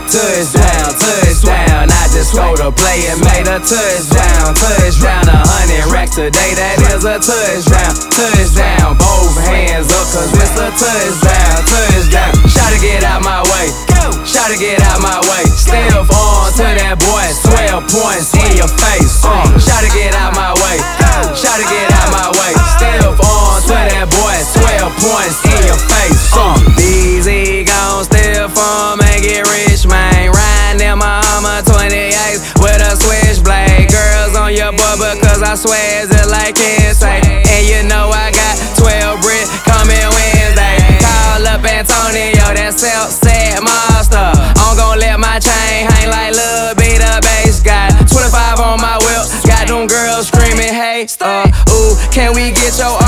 Touchdown, touchdown, I just scored a play and made a touchdown. Touchdown, 100 racks today, that is a touchdown. Touchdown, both hands up, cause it's a touchdown. Touchdown, shawty get out my way, shawty get out my way. Stiff on to that boy, 12 points in your face. Shawty get out my way, shawty get out my way. Stiff on to that boy, 12 points in your face. Easy gon' steal from and get rich, man. Riding in my Hummer 28 with a switchblade. Girls on your boy because I swear it's just like Kensei. And you know I got 12 bricks coming Wednesday. Call up Antonio, that self-set monster. I'm gon' let my chain hang like Lil B, the bass guy. 25 on my whip, got them girls screaming, hey, ooh, can we get your